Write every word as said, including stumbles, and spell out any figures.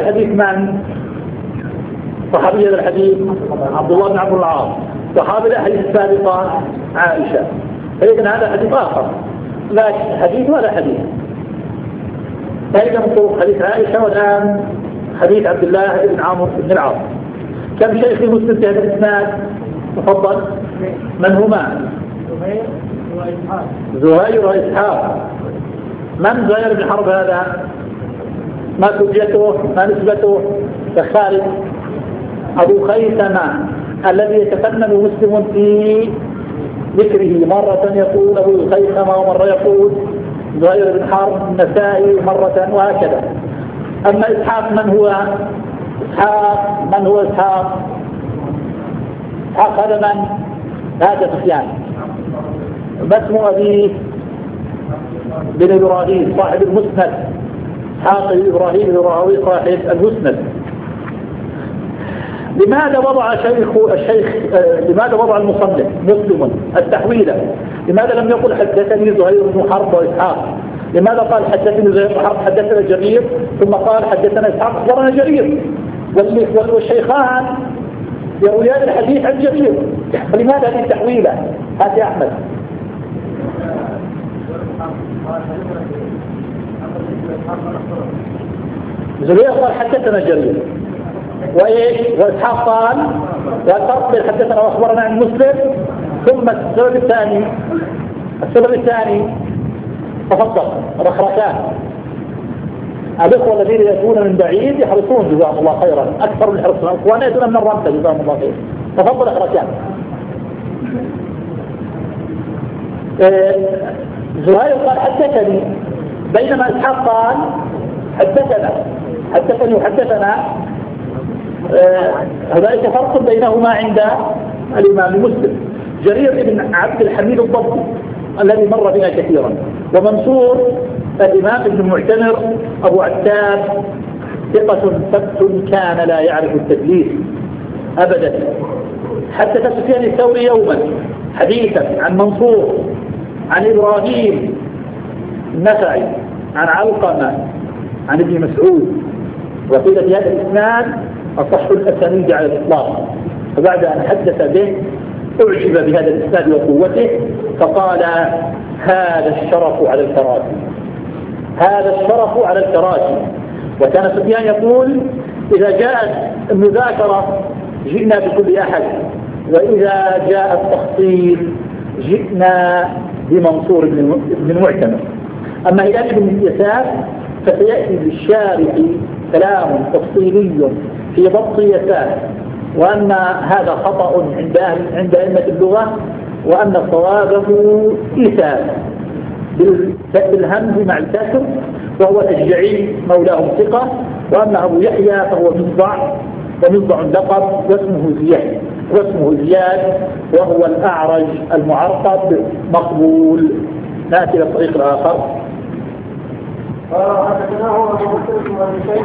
الحديث من؟ صحابي هذا الحديث عبد الله بن عمرو بن العاص. صحابي الأحاديث السابقة عائشة. فإذن هذا حديث آخر، لا حديث ولا حديث. فإذا من طرق حديث عائشة، والآن حديث عبد الله بن عمرو بن العاص. كم شيخ مسلم في هذا الإسناد؟ تفضل. من هما؟ زهير وإسحاق. من زهير بن حرب هذا؟ ما كنيته؟ ما نسبته؟ كخالد أبو خيثمة الذي يتفنن مسلم في ذكره، مرة يقول أبو خيثمة ومرة يقول زهير بن حرب النسائي مرة، وهكذا. أما إسحاق من هو؟ إسحاق من هو إسحاق؟ إسحاق هذا من؟ هذا سفيان. ما اسم أبيه؟ بن إبراهيم صاحب المسند. إسحاق إبراهيم بن راهويه صاحب المسند. لماذا وضع شيخ الشيخ آه لماذا وضع المصنف مسلم التحويل؟ لماذا لم يقل حدثني زهير بن حرب وإسحاق؟ لماذا قال حدثني زهير بن حرب حدثنا جرير، ثم قال حدثنا إسحاق أخبرنا جرير، والشيخان يرويان الحديث عن جرير؟ فلماذا هذه التحويلة؟ هذا يا أحمد. زهير قال حدثنا جرير، وإيش؟ وإسحاق قال وتقبل حدثنا وأخبرنا عن مسلم. ثم السبب الثاني السبب الثاني تفضل رخرتان. الإخوة الذين يأتون من بعيد يحرصون جزاهم الله خيرا أكثر من حرصنا، وأنا يأتون من الرمسة جزاهم الله خير. تفضل رخرتان. زهير قال حدثني، بينما إسحاق قال حدثنا حدثني وحدثنا. هذا آه فرق بينهما عند الإمام مسلم. جرير بن عبد الحميد الضبي الذي مر بنا كثيرا، ومنصور الإمام ابن المعتمر أبو عتاب ثقة ثبت كان لا يعرف التدليس أبدا. حدث سفيان الثوري يوما حديثا عن منصور عن إبراهيم النخعي عن علقمة عن ابن مسعود، وقيل في هذا الإسناد أصح الأسانيد على الإطلاق. فبعد أن حدث به أعجب بهذا الإسناد وقوته، فقال هذا الشرف على الكراسي، هذا الشرف على الكراسي. وكان سفيان يقول إذا جاءت المذاكرة جئنا بكل أحد، وإذا جاء التخصيص جئنا بمنصور بن المعتمر. أما هلال بن يسار فسيأتي بالشارح كلام تفصيلي في ضبط يسار، وأن هذا خطأ عند عند أئمة اللغة، وأن صوابه إيثار بالهمز مع الكسر، وهو الأشجعي مولاهم ثقة، وأن أبو يحيى فهو مصدع، ومصدع لقب واسمه زياد واسمه زياد وهو الأعرج المعرقب مقبول. نأتي للطريق الآخر.